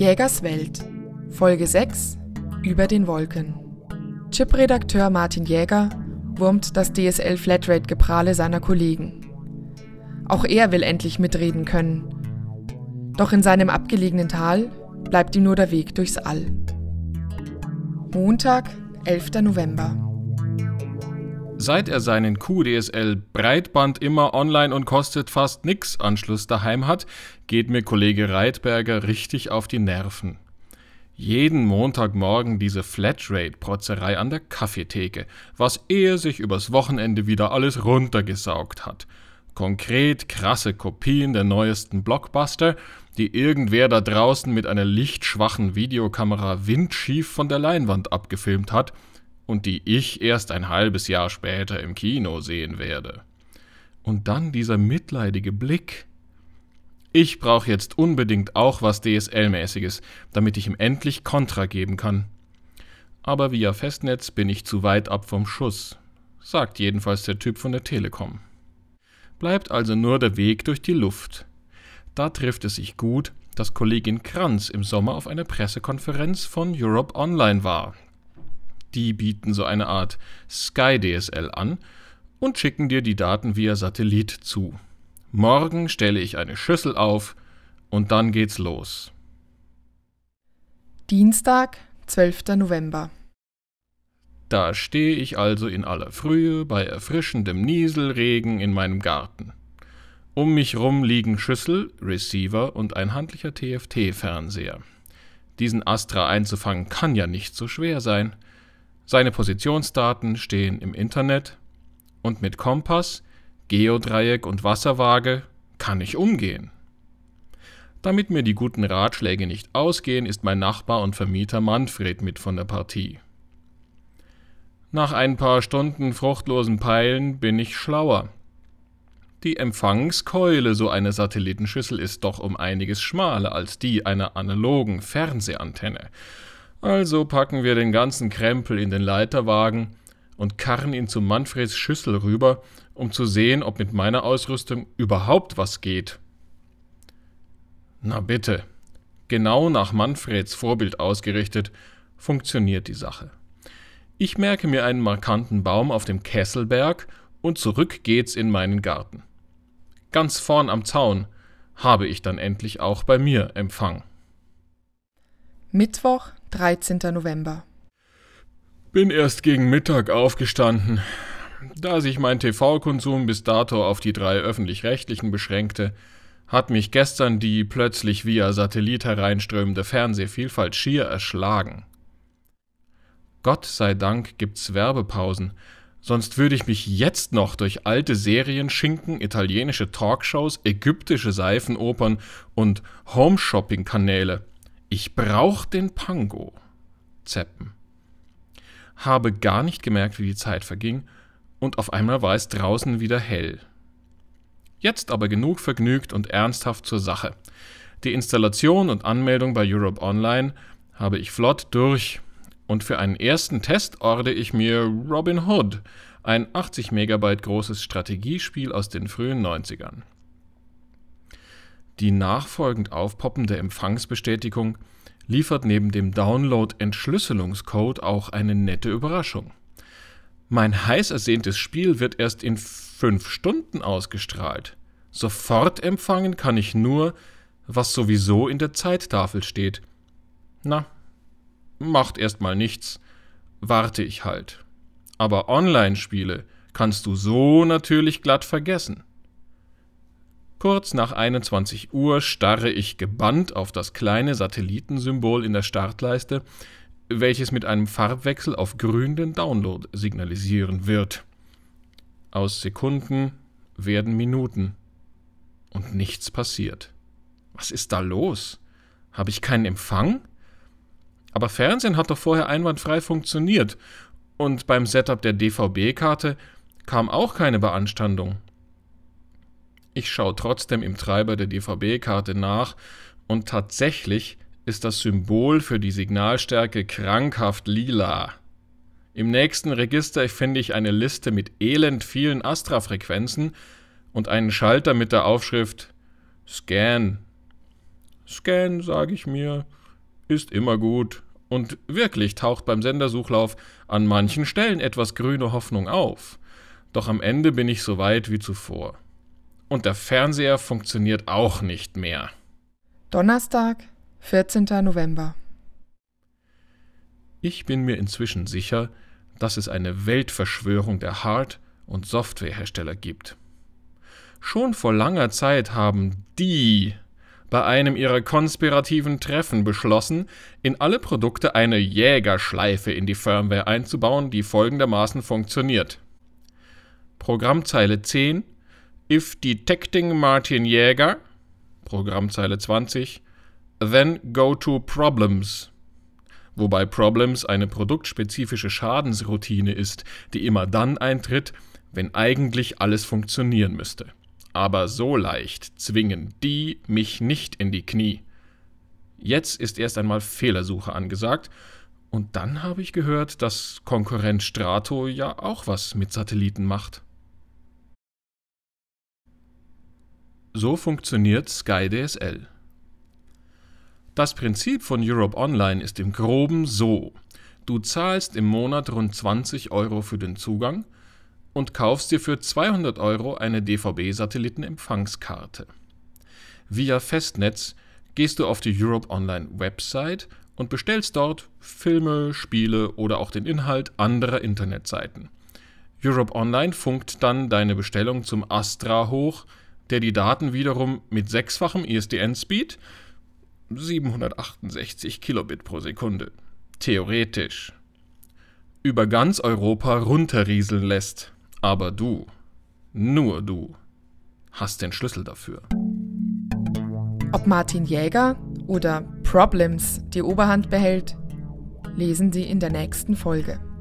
Jägers Welt, Folge 6, Über den Wolken. Chip-Redakteur Martin Jäger wurmt das DSL-Flatrate-Geprahle seiner Kollegen. Auch er will endlich mitreden können. Doch in seinem abgelegenen Tal bleibt ihm nur der Weg durchs All. Montag, 11. November. Seit er seinen QDSL-Breitband immer online und kostet fast nix Anschluss daheim hat, geht mir Kollege Reitberger richtig auf die Nerven. Jeden Montagmorgen diese Flatrate-Protzerei an der Kaffeetheke, was er sich übers Wochenende wieder alles runtergesaugt hat. Konkret krasse Kopien der neuesten Blockbuster, die irgendwer da draußen mit einer lichtschwachen Videokamera windschief von der Leinwand abgefilmt hat und die ich erst ein halbes Jahr später im Kino sehen werde. Und dann dieser mitleidige Blick. Ich brauche jetzt unbedingt auch was DSL-mäßiges, damit ich ihm endlich Kontra geben kann. Aber via Festnetz bin ich zu weit ab vom Schuss, sagt jedenfalls der Typ von der Telekom. Bleibt also nur der Weg durch die Luft. Da trifft es sich gut, dass Kollegin Kranz im Sommer auf einer Pressekonferenz von Europe Online war. Die bieten so eine Art Sky-DSL an und schicken dir die Daten via Satellit zu. Morgen stelle ich eine Schüssel auf und dann geht's los. Dienstag, 12. November. Da stehe ich also in aller Frühe bei erfrischendem Nieselregen in meinem Garten. Um mich rum liegen Schüssel, Receiver und ein handlicher TFT-Fernseher. Diesen Astra einzufangen kann ja nicht so schwer sein. Seine Positionsdaten stehen im Internet und mit Kompass, Geodreieck und Wasserwaage kann ich umgehen. Damit mir die guten Ratschläge nicht ausgehen, ist mein Nachbar und Vermieter Manfred mit von der Partie. Nach ein paar Stunden fruchtlosen Peilen bin ich schlauer. Die Empfangskeule so einer Satellitenschüssel ist doch um einiges schmaler als die einer analogen Fernsehantenne. Also packen wir den ganzen Krempel in den Leiterwagen und karren ihn zu Manfreds Schüssel rüber, um zu sehen, ob mit meiner Ausrüstung überhaupt was geht. Na bitte, genau nach Manfreds Vorbild ausgerichtet, funktioniert die Sache. Ich merke mir einen markanten Baum auf dem Kesselberg und zurück geht's in meinen Garten. Ganz vorn am Zaun habe ich dann endlich auch bei mir Empfang. Mittwoch, 13. November. Bin erst gegen Mittag aufgestanden. Da sich mein TV-Konsum bis dato auf die 3 öffentlich-rechtlichen beschränkte, hat mich gestern die plötzlich via Satellit hereinströmende Fernsehvielfalt schier erschlagen. Gott sei Dank gibt's Werbepausen, sonst würde ich mich jetzt noch durch alte Serien schinken, italienische Talkshows, ägyptische Seifenopern und Home-Shopping-Kanäle. Ich brauch den Pango. Zeppen. Habe gar nicht gemerkt, wie die Zeit verging, und auf einmal war es draußen wieder hell. Jetzt aber genug vergnügt und ernsthaft zur Sache. Die Installation und Anmeldung bei Europe Online habe ich flott durch und für einen ersten Test orde ich mir Robin Hood, ein 80 Megabyte großes Strategiespiel aus den frühen 90ern. Die nachfolgend aufpoppende Empfangsbestätigung liefert neben dem Download-Entschlüsselungscode auch eine nette Überraschung. Mein heiß ersehntes Spiel wird erst in 5 Stunden ausgestrahlt. Sofort empfangen kann ich nur, was sowieso in der Zeittafel steht. Na, macht erstmal nichts, warte ich halt. Aber Online-Spiele kannst du so natürlich glatt vergessen. Kurz nach 21 Uhr starre ich gebannt auf das kleine Satellitensymbol in der Startleiste, welches mit einem Farbwechsel auf grün den Download signalisieren wird. Aus Sekunden werden Minuten und nichts passiert. Was ist da los? Habe ich keinen Empfang? Aber Fernsehen hat doch vorher einwandfrei funktioniert und beim Setup der DVB-Karte kam auch keine Beanstandung. Ich schaue trotzdem im Treiber der DVB-Karte nach und tatsächlich ist das Symbol für die Signalstärke krankhaft lila. Im nächsten Register finde ich eine Liste mit elend vielen Astra-Frequenzen und einen Schalter mit der Aufschrift Scan. Scan, sage ich mir, ist immer gut. Und wirklich taucht beim Sendersuchlauf an manchen Stellen etwas grüne Hoffnung auf. Doch am Ende bin ich so weit wie zuvor. Und der Fernseher funktioniert auch nicht mehr. Donnerstag, 14. November. Ich bin mir inzwischen sicher, dass es eine Weltverschwörung der Hard- und Softwarehersteller gibt. Schon vor langer Zeit haben die bei einem ihrer konspirativen Treffen beschlossen, in alle Produkte eine Jägerschleife in die Firmware einzubauen, die folgendermaßen funktioniert. Programmzeile 10, if detecting Martin Jäger, Programmzeile 20, then go to Problems, wobei Problems eine produktspezifische Schadensroutine ist, die immer dann eintritt, wenn eigentlich alles funktionieren müsste. Aber so leicht zwingen die mich nicht in die Knie. Jetzt ist erst einmal Fehlersuche angesagt und dann habe ich gehört, dass Konkurrent Strato ja auch was mit Satelliten macht. So funktioniert Sky DSL. Das Prinzip von Europe Online ist im Groben so: Du zahlst im Monat rund 20 € für den Zugang und kaufst dir für 200 € eine DVB-Satellitenempfangskarte. Via Festnetz gehst du auf die Europe Online Website und bestellst dort Filme, Spiele oder auch den Inhalt anderer Internetseiten. Europe Online funkt dann deine Bestellung zum Astra hoch, der die Daten wiederum mit 6-fachem ISDN-Speed, 768 Kilobit pro Sekunde, theoretisch, über ganz Europa runterrieseln lässt. Aber du, nur du, hast den Schlüssel dafür. Ob Martin Jäger oder Problems die Oberhand behält, lesen Sie in der nächsten Folge.